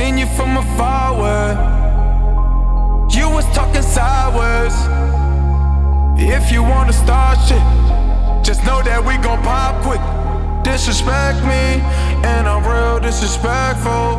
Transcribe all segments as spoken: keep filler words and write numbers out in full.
Seen you from afar where you was talking sideways. If you wanna start shit, just know that we gon' pop quick. Disrespect me, and I'm real disrespectful.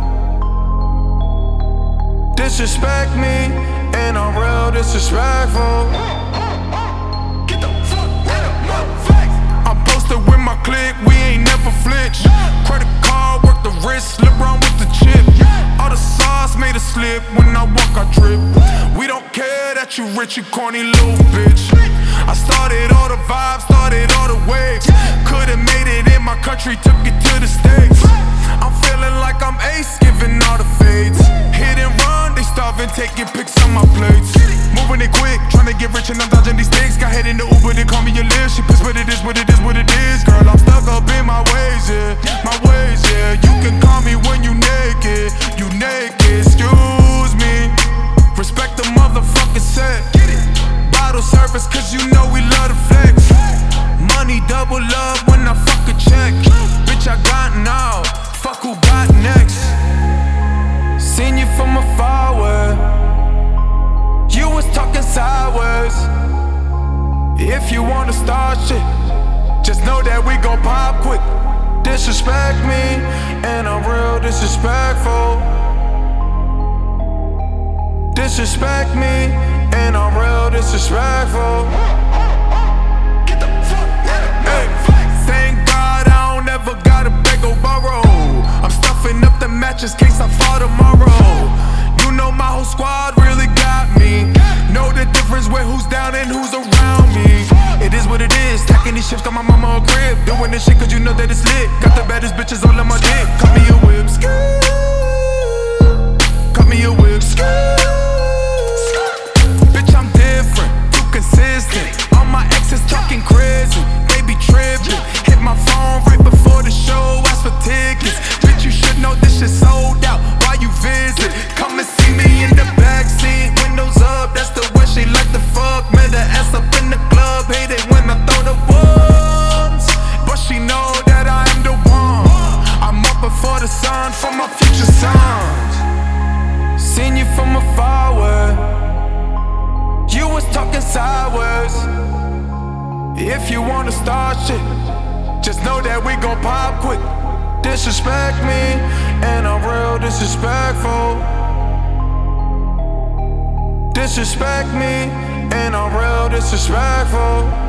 Disrespect me, and I'm real disrespectful. Get the fuck out of my face. I'm posted with my clique, we ain't never flinch. Credit card, work the wrist, LeBron with the chip. All the sauce made a slip, when I walk I drip. We don't care that you rich, you corny little bitch. I started all the vibes, started all the waves. Could've made it in my country, took it to the States. I'm feeling like I'm ace, giving all the fades. Hit and run, they starving, taking pics on my plates. Moving it quick, trying to get rich and I'm dodging these things. Got head in the Uber, they call me a list. She pissed, but it is what it is, what it is. Girl, I'm stuck up in my ways, yeah. My ways, yeah. You can call me when you naked. You naked, excuse me. Respect the motherfucking set. Bottle service, cause you know we love to flex. Money double love when I fuck a check. Bitch, I got now. Fuck who got next. Seen you from afar where you was talking sideways. If you wanna start shit, just know that we gon' pop quick. Disrespect me, and I'm real disrespectful. Disrespect me, and I'm real disrespectful. Get the fuck out of my face. Thank God I don't ever gotta beg or borrow. I'm stuffing up the matches, case I fall tomorrow. You know my whole squad really got me. Know the difference with who's down and who's around me. It is what it is, stacking these ships, got my mama a crib. Doing this shit cause you know that it's lit. Got the baddest bitches all on my dick. Cut me a whip, cut me a whip, bitch I'm different, too consistent. All my exes talking crazy, they be tripping. Hit my phone right before the show, ask for tickets. Bitch you should know this shit sold out, why you visit? Come and see me in the backseat, windows up, that's the way she like to fuck. Met her ass up in the club, hate it when I throw the ones. But she know that I am the one. I'm up before the sun for my future sons. Seen you from afar where you was talking sideways. If you wanna start shit, just know that we gon' pop quick. Disrespect me, and I'm real disrespectful. Disrespect me, and I'm real disrespectful.